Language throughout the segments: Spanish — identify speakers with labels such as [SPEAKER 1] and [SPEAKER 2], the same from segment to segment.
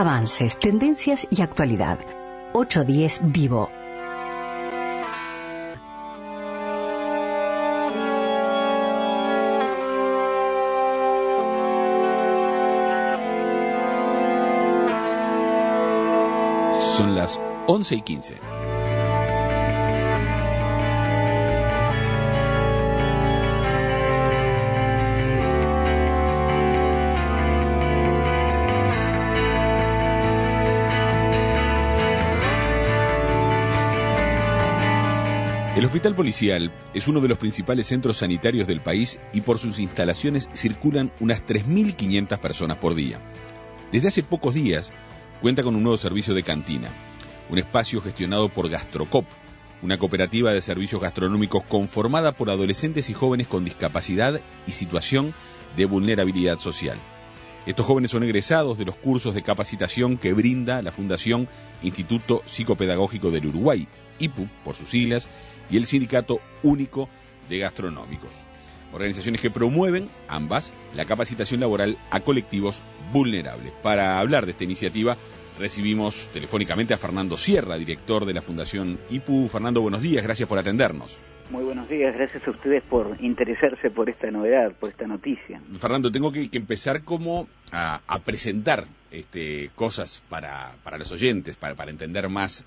[SPEAKER 1] avances, tendencias y actualidad. 810 Vivo.
[SPEAKER 2] Son las 11:15. El Hospital Policial es uno de los principales centros sanitarios del país y por sus instalaciones circulan unas 3.500 personas por día. Desde hace pocos días cuenta con un nuevo servicio de cantina, un espacio gestionado por Gastrocop, una cooperativa de servicios gastronómicos conformada por adolescentes y jóvenes con discapacidad y situación de vulnerabilidad social. Estos jóvenes son egresados de los cursos de capacitación que brinda la Fundación Instituto Psicopedagógico del Uruguay, IPU por sus siglas, y el Sindicato Único de Gastronómicos, organizaciones que promueven, ambas, la capacitación laboral a colectivos vulnerables. Para hablar de esta iniciativa, recibimos telefónicamente a Fernando Sierra, director de la Fundación IPU. Fernando, buenos días, gracias por atendernos.
[SPEAKER 3] Muy buenos días, gracias a ustedes por interesarse por esta novedad, por esta noticia.
[SPEAKER 2] Fernando, tengo que empezar como a presentar cosas para los oyentes, para entender más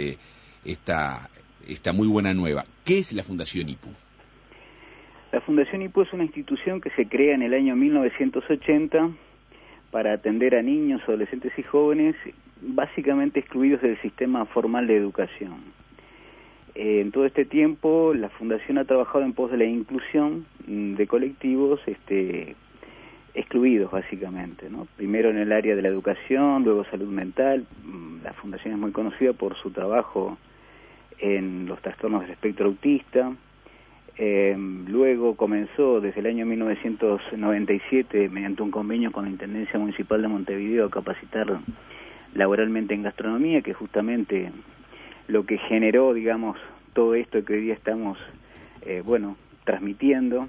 [SPEAKER 2] esta muy buena nueva. ¿Qué es la Fundación IPU?
[SPEAKER 3] La Fundación IPU es una institución que se crea en el año 1980 para atender a niños, adolescentes y jóvenes básicamente excluidos del sistema formal de educación. En todo este tiempo la Fundación ha trabajado en pos de la inclusión de colectivos excluidos básicamente, ¿no? Primero en el área de la educación, luego salud mental. La Fundación es muy conocida por su trabajo en los trastornos del espectro autista. Luego comenzó desde el año 1997 mediante un convenio con la Intendencia Municipal de Montevideo a capacitar laboralmente en gastronomía, que es justamente lo que generó, digamos, todo esto que hoy día estamos transmitiendo.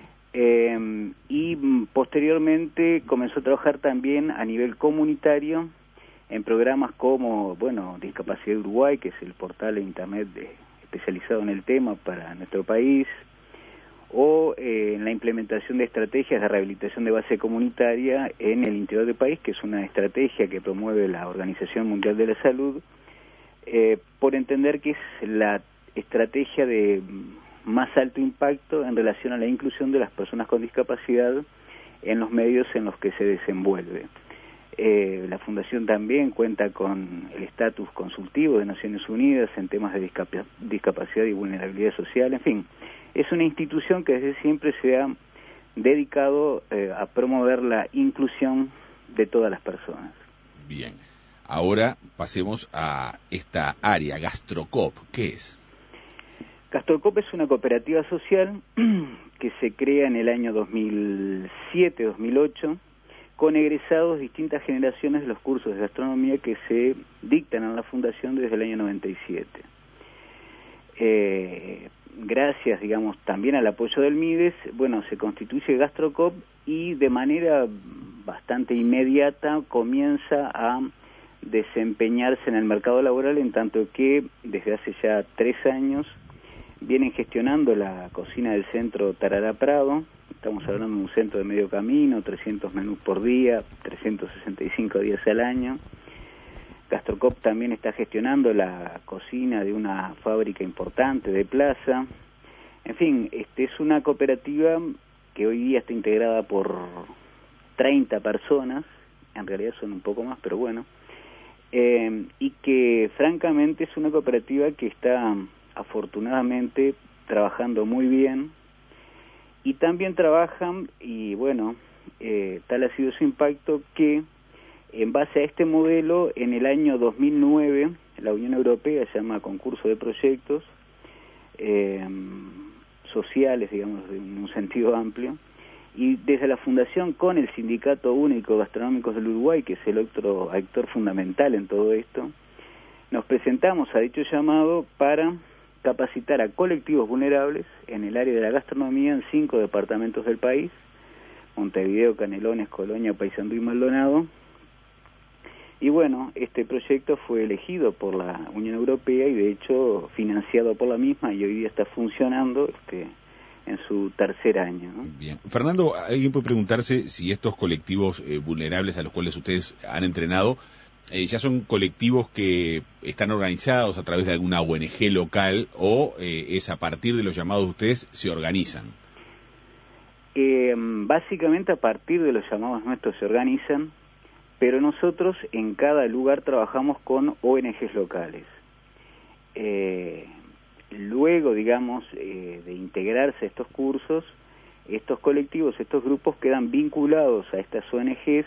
[SPEAKER 3] Y posteriormente comenzó a trabajar también a nivel comunitario en programas como, Discapacidad Uruguay, que es el portal de internet especializado en el tema para nuestro país, o en la implementación de estrategias de rehabilitación de base comunitaria en el interior del país, que es una estrategia que promueve la Organización Mundial de la Salud, por entender que es la estrategia de más alto impacto en relación a la inclusión de las personas con discapacidad en los medios en los que se desenvuelve. La Fundación también cuenta con el estatus consultivo de Naciones Unidas en temas de discapacidad y vulnerabilidad social. En fin, es una institución que desde siempre se ha dedicado a promover la inclusión de todas las personas.
[SPEAKER 2] Bien, ahora pasemos a esta área, Gastrocop. ¿Qué es?
[SPEAKER 3] Gastrocop es una cooperativa social que se crea en el año 2007-2008 con egresados de distintas generaciones de los cursos de gastronomía que se dictan en la Fundación desde el año 97. Gracias, también al apoyo del MIDES, se constituye Gastrocop y de manera bastante inmediata comienza a desempeñarse en el mercado laboral, en tanto que desde hace ya 3 años vienen gestionando la cocina del centro Tarará Prado. Estamos hablando de un centro de medio camino, 300 menús por día, 365 días al año. Gastrocop también está gestionando la cocina de una fábrica importante de Plaza. En fin, es una cooperativa que hoy día está integrada por 30 personas, en realidad son un poco más, pero bueno, y que francamente es una cooperativa que está afortunadamente trabajando muy bien. Y también trabajan, y tal ha sido su impacto, que en base a este modelo, en el año 2009, la Unión Europea se llama Concurso de Proyectos Sociales, digamos, en un sentido amplio, y desde la Fundación con el Sindicato Único de Gastronómicos del Uruguay, que es el otro actor fundamental en todo esto, nos presentamos a dicho llamado para capacitar a colectivos vulnerables en el área de la gastronomía en 5 departamentos del país: Montevideo, Canelones, Colonia, Paysandú y Maldonado, Y bueno, este proyecto fue elegido por la Unión Europea y de hecho financiado por la misma, y hoy día está funcionando en su tercer año, ¿no?
[SPEAKER 2] Bien. Fernando, alguien puede preguntarse si estos colectivos vulnerables a los cuales ustedes han entrenado ya son colectivos que están organizados a través de alguna ONG local o es a partir de los llamados de ustedes se organizan.
[SPEAKER 3] Básicamente a partir de los llamados nuestros se organizan, pero nosotros en cada lugar trabajamos con ONGs locales. Luego, digamos, de integrarse a estos cursos, estos colectivos, estos grupos quedan vinculados a estas ONGs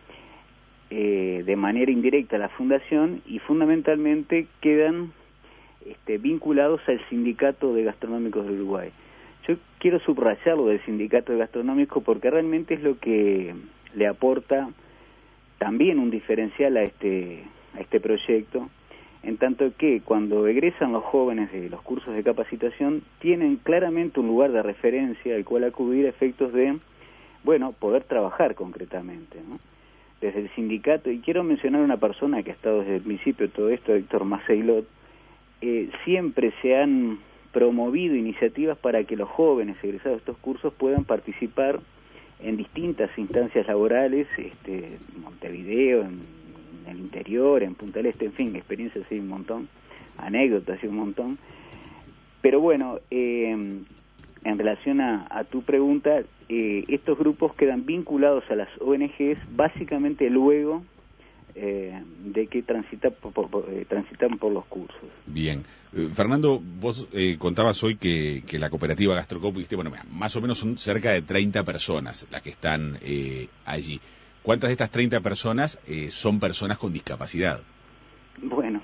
[SPEAKER 3] de manera indirecta a la fundación y fundamentalmente quedan vinculados al Sindicato de Gastronómicos de Uruguay. Yo quiero subrayar lo del Sindicato de Gastronómicos porque realmente es lo que le aporta también un diferencial a este proyecto, en tanto que cuando egresan los jóvenes de los cursos de capacitación tienen claramente un lugar de referencia al cual acudir a efectos de, bueno, poder trabajar concretamente, ¿no? Desde el sindicato, y quiero mencionar una persona que ha estado desde el principio de todo esto, Héctor Maceilot, siempre se han promovido iniciativas para que los jóvenes egresados de estos cursos puedan participar en distintas instancias laborales, en Montevideo, en el interior, en Punta del Este, en fin, experiencias hay un montón, anécdotas hay un montón. Pero bueno, en relación a tu pregunta, estos grupos quedan vinculados a las ONGs básicamente luego de que transitan por los cursos.
[SPEAKER 2] Bien. Fernando, vos contabas hoy que la cooperativa Gastrocop, bueno, más o menos son cerca de 30 personas las que están allí. ¿Cuántas de estas 30 personas son personas con discapacidad?
[SPEAKER 3] Bueno,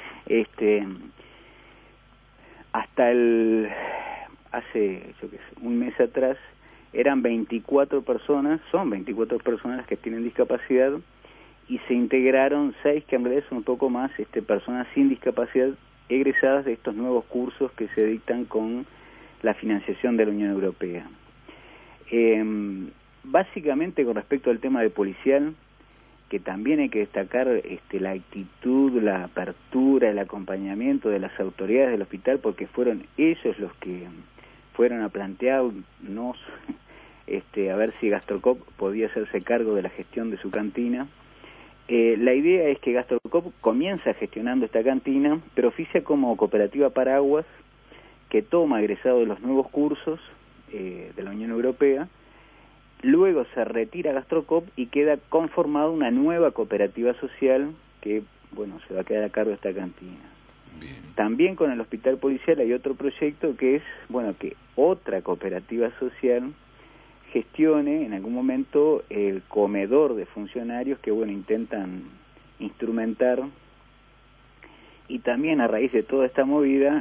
[SPEAKER 3] hasta hace un mes atrás eran 24 personas, son 24 personas las que tienen discapacidad, y se integraron 6 que en realidad son un poco más personas sin discapacidad egresadas de estos nuevos cursos que se dictan con la financiación de la Unión Europea. Básicamente con respecto al tema de policial, que también hay que destacar la actitud, la apertura, el acompañamiento de las autoridades del hospital, porque fueron ellos los que fueron a plantearnos a ver si Gastrocop podía hacerse cargo de la gestión de su cantina. La idea es que Gastrocop comienza gestionando esta cantina, pero oficia como cooperativa paraguas que toma egresado de los nuevos cursos de la Unión Europea. Luego se retira Gastrocop y queda conformada una nueva cooperativa social que, bueno, se va a quedar a cargo de esta cantina.
[SPEAKER 2] Bien.
[SPEAKER 3] También con el hospital policial hay otro proyecto que es, bueno, que otra cooperativa social gestione en algún momento el comedor de funcionarios que, bueno, intentan instrumentar. Y también a raíz de toda esta movida,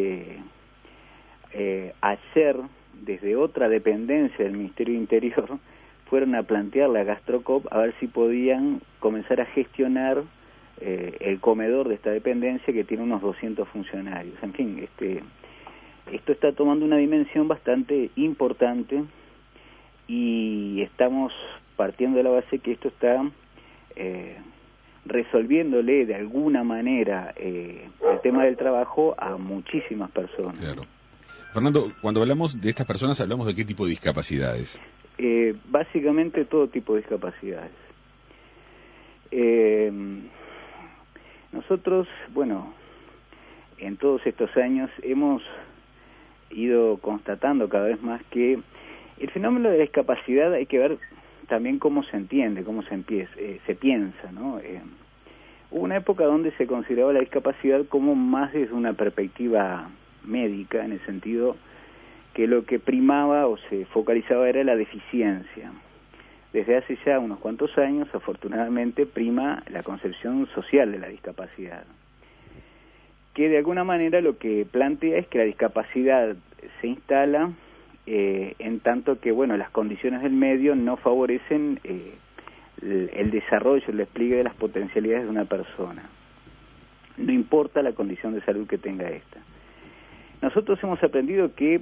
[SPEAKER 3] ayer, desde otra dependencia del Ministerio de Interior, fueron a plantearle a Gastrocop a ver si podían comenzar a gestionar el comedor de esta dependencia que tiene unos 200 funcionarios. En fin, esto está tomando una dimensión bastante importante y estamos partiendo de la base que esto está resolviéndole de alguna manera el tema del trabajo a muchísimas personas.
[SPEAKER 2] Claro. Fernando, cuando hablamos de estas personas, ¿hablamos de qué tipo de discapacidades?
[SPEAKER 3] Básicamente todo tipo de discapacidades. Nosotros, bueno, en todos estos años hemos ido constatando cada vez más que el fenómeno de la discapacidad hay que ver también cómo se entiende, cómo se piensa, ¿no? Hubo una época donde se consideraba la discapacidad como más desde una perspectiva médica, en el sentido que lo que primaba o se focalizaba era la deficiencia. Desde hace ya unos cuantos años, afortunadamente, prima la concepción social de la discapacidad, que de alguna manera lo que plantea es que la discapacidad se instala en tanto que, bueno, las condiciones del medio no favorecen el desarrollo, el despliegue de las potencialidades de una persona. No importa la condición de salud que tenga esta. Nosotros hemos aprendido que,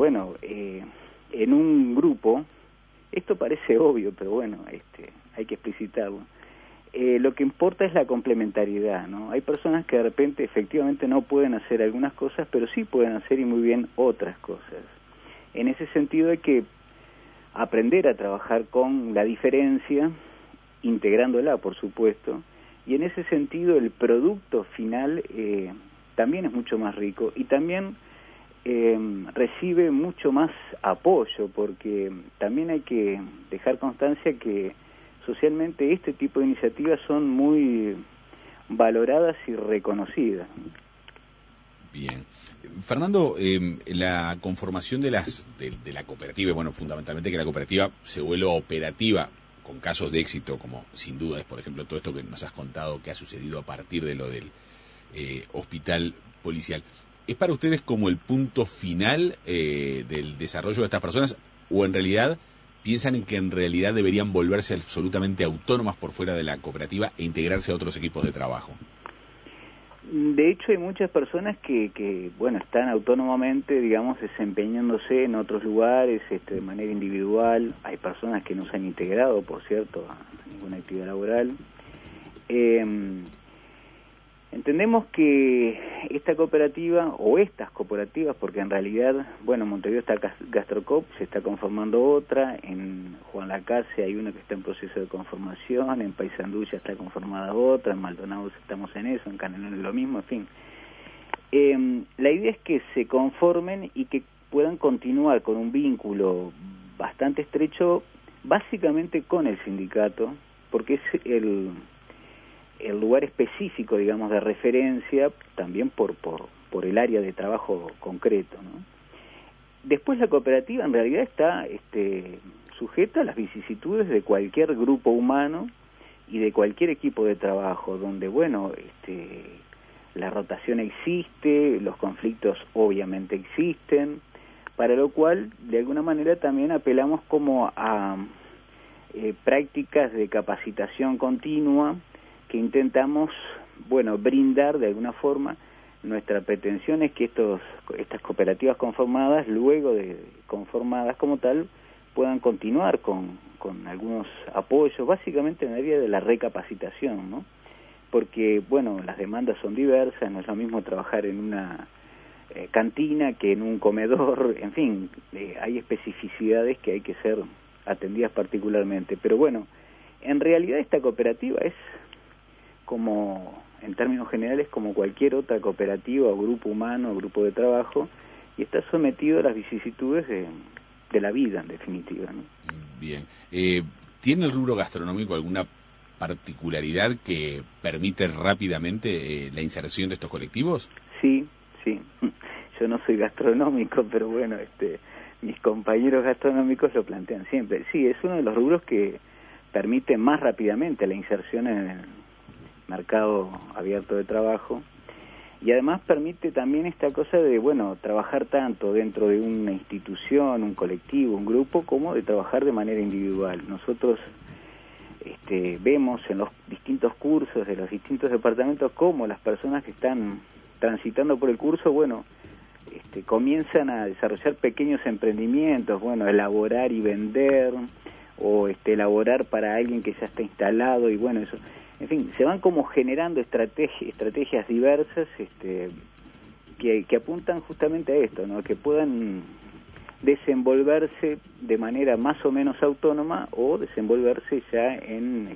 [SPEAKER 3] en un grupo, esto parece obvio, pero bueno, hay que explicitarlo. Lo que importa es la complementariedad, ¿no? Hay personas que de repente efectivamente no pueden hacer algunas cosas, pero sí pueden hacer y muy bien otras cosas. En ese sentido hay que aprender a trabajar con la diferencia, integrándola, por supuesto, y en ese sentido el producto final también es mucho más rico y también recibe mucho más apoyo, porque también hay que dejar constancia que socialmente este tipo de iniciativas son muy valoradas y reconocidas.
[SPEAKER 2] Bien. Fernando, la conformación de la cooperativa, bueno, fundamentalmente que la cooperativa se vuelva operativa con casos de éxito, como sin duda es, por ejemplo, todo esto que nos has contado que ha sucedido a partir de lo del hospital policial. ¿Es para ustedes como el punto final del desarrollo de estas personas o en realidad piensan en que en realidad deberían volverse absolutamente autónomas por fuera de la cooperativa e integrarse a otros equipos de trabajo?
[SPEAKER 3] De hecho, hay muchas personas que bueno, están autónomamente, digamos, desempeñándose en otros lugares, de manera individual. Hay personas que no se han integrado, por cierto, a ninguna actividad laboral. Entendemos que esta cooperativa, o estas cooperativas, porque en realidad, bueno, en Montevideo está Gastrocop, se está conformando otra, en Juan Lacase hay una que está en proceso de conformación, en Paysandú ya está conformada otra, en Maldonado estamos en eso, en Canelones lo mismo, en fin. La idea es que se conformen y que puedan continuar con un vínculo bastante estrecho, básicamente con el sindicato, porque es el lugar específico, digamos, de referencia, también por el área de trabajo concreto, ¿no? Después la cooperativa en realidad está sujeta a las vicisitudes de cualquier grupo humano y de cualquier equipo de trabajo, donde, bueno, la rotación existe, los conflictos obviamente existen, para lo cual, de alguna manera, también apelamos como a prácticas de capacitación continua, que intentamos, bueno, brindar de alguna forma. Nuestra pretensión es que estas cooperativas conformadas, luego de conformadas como tal, puedan continuar con algunos apoyos, básicamente en el área de la recapacitación, ¿no? Porque, bueno, las demandas son diversas, no es lo mismo trabajar en una cantina que en un comedor, en fin, hay especificidades que hay que ser atendidas particularmente. Pero bueno, en realidad esta cooperativa es como, en términos generales, como cualquier otra cooperativa o grupo humano o grupo de trabajo, y está sometido a las vicisitudes de la vida, en definitiva, ¿no?
[SPEAKER 2] Bien. ¿Tiene el rubro gastronómico alguna particularidad que permite rápidamente la inserción de estos colectivos?
[SPEAKER 3] Sí. Yo no soy gastronómico, pero bueno, mis compañeros gastronómicos lo plantean siempre. Sí, es uno de los rubros que permite más rápidamente la inserción en el mercado abierto de trabajo, y además permite también esta cosa de, bueno, trabajar tanto dentro de una institución, un colectivo, un grupo, como de trabajar de manera individual. Nosotros vemos en los distintos cursos de los distintos departamentos cómo las personas que están transitando por el curso, bueno, comienzan a desarrollar pequeños emprendimientos, bueno, elaborar y vender, o elaborar para alguien que ya está instalado, y bueno, eso. En fin, se van como generando estrategias diversas que apuntan justamente a esto, ¿no? Que puedan desenvolverse de manera más o menos autónoma o desenvolverse ya en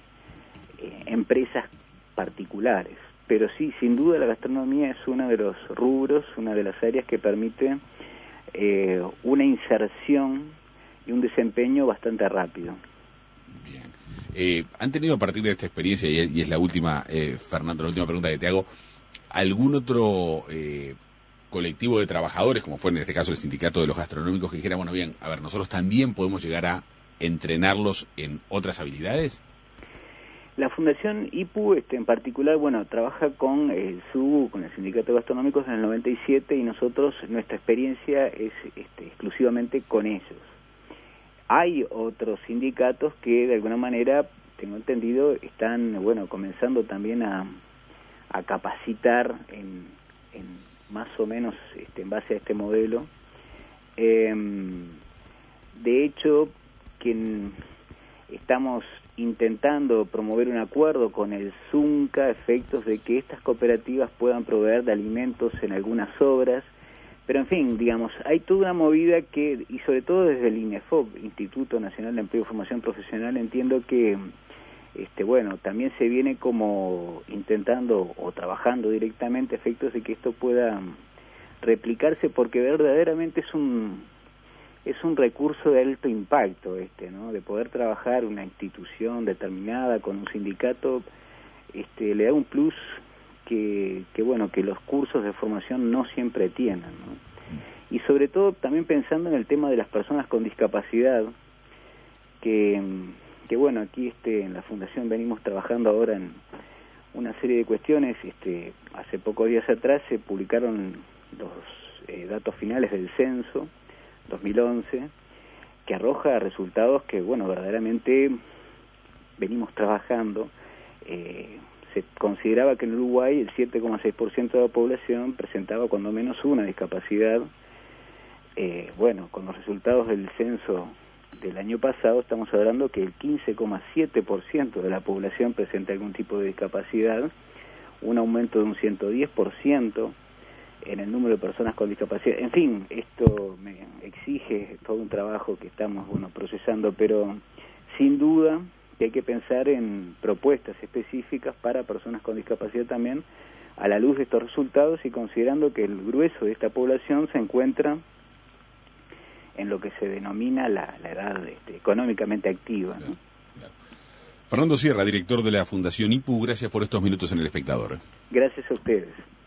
[SPEAKER 3] empresas particulares. Pero sí, sin duda la gastronomía es uno de los rubros, una de las áreas que permite una inserción y un desempeño bastante rápido.
[SPEAKER 2] Bien. ¿Han tenido a partir de esta experiencia, y es la última, Fernando, la última pregunta que te hago, algún otro colectivo de trabajadores, como fue en este caso el sindicato de los gastronómicos, que dijera, bueno, bien, a ver, nosotros también podemos llegar a entrenarlos en otras habilidades?
[SPEAKER 3] La Fundación IPU, en particular, bueno, trabaja con el SUBU, con el Sindicato de Gastronómicos en el 97, y nosotros, nuestra experiencia es exclusivamente con ellos. Hay otros sindicatos que de alguna manera, tengo entendido, están, bueno, comenzando también a capacitar en más o menos en base a este modelo. De hecho, estamos intentando promover un acuerdo con el Zunca a efectos de que estas cooperativas puedan proveer de alimentos en algunas obras, pero en fin, digamos, hay toda una movida que, y sobre todo desde el INEFOP, Instituto Nacional de Empleo y Formación Profesional, entiendo que bueno, también se viene como intentando o trabajando directamente a efectos de que esto pueda replicarse, porque verdaderamente es un recurso de alto impacto, ¿no? De poder trabajar una institución determinada con un sindicato, le da un plus que bueno, que los cursos de formación no siempre tienen, ¿no? Y sobre todo también pensando en el tema de las personas con discapacidad, que bueno, aquí en la Fundación venimos trabajando ahora en una serie de cuestiones. Hace pocos días atrás se publicaron los datos finales del censo 2011, que arroja resultados que, bueno, verdaderamente venimos trabajando. Se consideraba que en Uruguay el 7,6% de la población presentaba cuando menos una discapacidad. Bueno, con los resultados del censo del año pasado estamos hablando que el 15,7% de la población presenta algún tipo de discapacidad, un aumento de un 110% en el número de personas con discapacidad. En fin, esto me exige todo un trabajo que estamos procesando, pero sin duda que hay que pensar en propuestas específicas para personas con discapacidad también, a la luz de estos resultados y considerando que el grueso de esta población se encuentra en lo que se denomina la edad económicamente activa, ¿no?
[SPEAKER 2] Claro. Fernando Sierra, director de la Fundación IPU, gracias por estos minutos en El Espectador.
[SPEAKER 3] Gracias a ustedes.